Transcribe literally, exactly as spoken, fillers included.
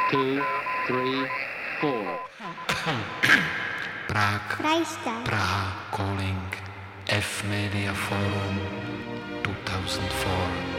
two, three, four. Prague, Freistad, Praha, calling, F Media Forum, two thousand four.